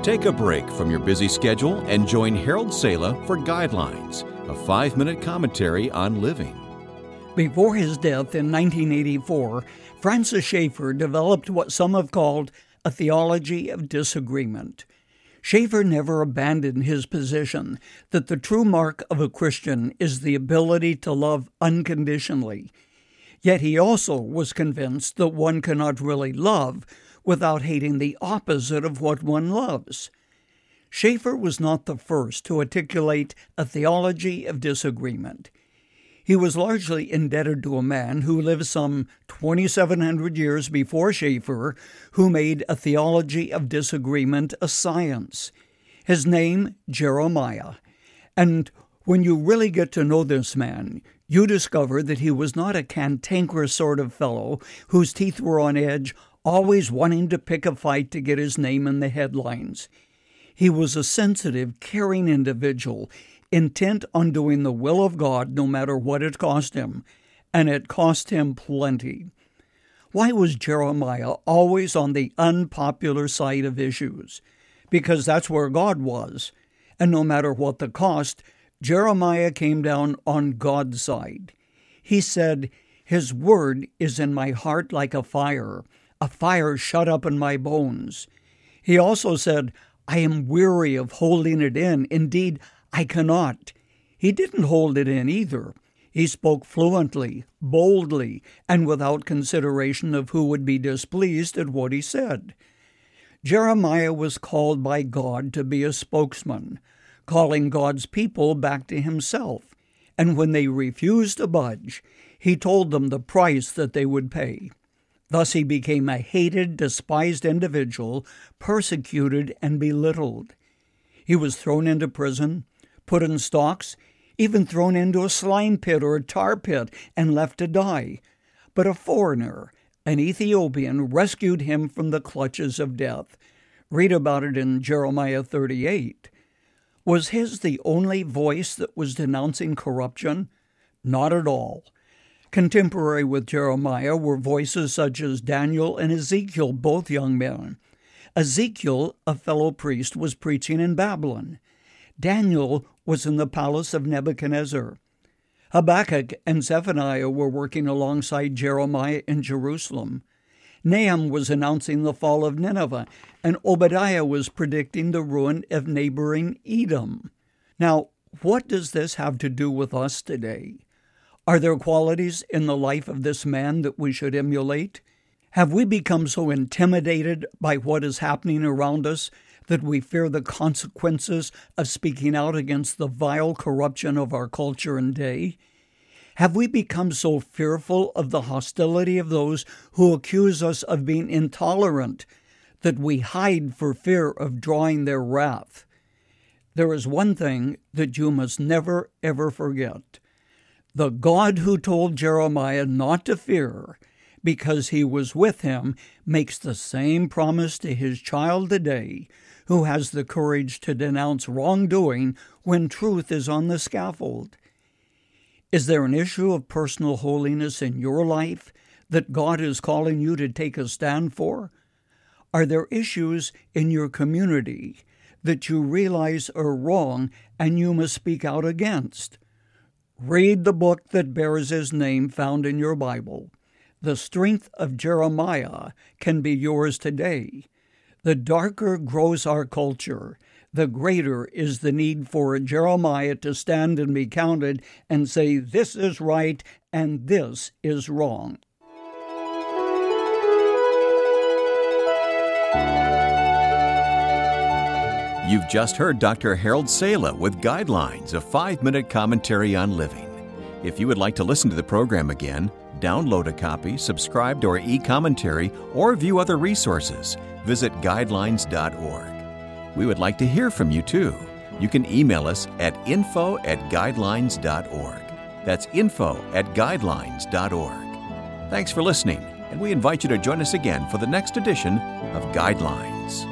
Take a break from your busy schedule and join Harold Sala for Guidelines, a 5-minute commentary on living. Before his death in 1984, Francis Schaeffer developed what some have called a theology of disagreement. Schaeffer never abandoned his position that the true mark of a Christian is the ability to love unconditionally. Yet he also was convinced that one cannot really love without hating the opposite of what one loves. Schaeffer was not the first to articulate a theology of disagreement. He was largely indebted to a man who lived some 2,700 years before Schaeffer, who made a theology of disagreement a science. His name, Jeremiah. And when you really get to know this man, you discover that he was not a cantankerous sort of fellow whose teeth were on edge, always wanting to pick a fight to get his name in the headlines. He was a sensitive, caring individual, intent on doing the will of God no matter what it cost him, and it cost him plenty. Why was Jeremiah always on the unpopular side of issues? Because that's where God was, and no matter what the cost, Jeremiah came down on God's side. He said, "His word is in my heart like a fire shut up in my bones." He also said, "I am weary of holding it in. Indeed, I cannot." He didn't hold it in either. He spoke fluently, boldly, and without consideration of who would be displeased at what he said. Jeremiah was called by God to be a spokesman, calling God's people back to himself. And when they refused to budge, he told them the price that they would pay. Thus he became a hated, despised individual, persecuted and belittled. He was thrown into prison, put in stocks, even thrown into a slime pit or a tar pit and left to die. But a foreigner, an Ethiopian, rescued him from the clutches of death. Read about it in Jeremiah 38. Was his the only voice that was denouncing corruption? Not at all. Contemporary with Jeremiah were voices such as Daniel and Ezekiel, both young men. Ezekiel, a fellow priest, was preaching in Babylon. Daniel was in the palace of Nebuchadnezzar. Habakkuk and Zephaniah were working alongside Jeremiah in Jerusalem. Nahum was announcing the fall of Nineveh, and Obadiah was predicting the ruin of neighboring Edom. Now, what does this have to do with us today? Are there qualities in the life of this man that we should emulate? Have we become so intimidated by what is happening around us that we fear the consequences of speaking out against the vile corruption of our culture and day? Have we become so fearful of the hostility of those who accuse us of being intolerant that we hide for fear of drawing their wrath? There is one thing that you must never, ever forget. The God who told Jeremiah not to fear because he was with him makes the same promise to his child today, who has the courage to denounce wrongdoing when truth is on the scaffold. Is there an issue of personal holiness in your life that God is calling you to take a stand for? Are there issues in your community that you realize are wrong and you must speak out against? Read the book that bears his name found in your Bible. The strength of Jeremiah can be yours today. The darker grows our culture, the greater is the need for a Jeremiah to stand and be counted and say, this is right and this is wrong. You've just heard Dr. Harold Sala with Guidelines, a 5-minute commentary on living. If you would like to listen to the program again, download a copy, subscribe to our e-commentary, or view other resources, visit guidelines.org. We would like to hear from you, too. You can email us at info@guidelines.org. That's info@guidelines.org. Thanks for listening, and we invite you to join us again for the next edition of Guidelines.